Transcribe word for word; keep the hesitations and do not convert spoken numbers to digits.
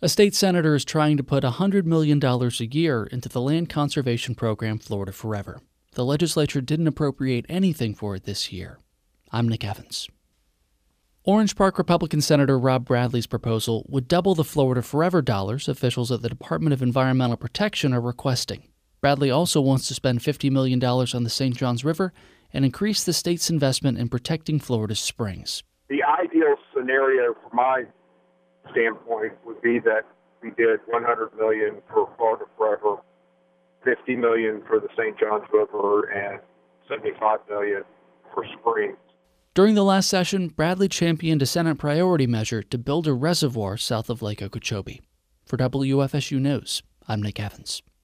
A state senator is trying to put one hundred million dollars a year into the land conservation program Florida Forever. The legislature didn't appropriate anything for it this year. I'm Nick Evans. Orange Park Republican Senator Rob Bradley's proposal would double the Florida Forever dollars officials at the Department of Environmental Protection are requesting. Bradley also wants to spend fifty million dollars on the Saint Johns River and increase the state's investment in protecting Florida's springs. The ideal scenario from my standpoint would be that we did one hundred million dollars for Florida Forever, fifty million dollars for the Saint Johns River, and seventy-five million dollars for springs. During the last session, Bradley championed a Senate priority measure to build a reservoir south of Lake Okeechobee. For W F S U News, I'm Nick Evans.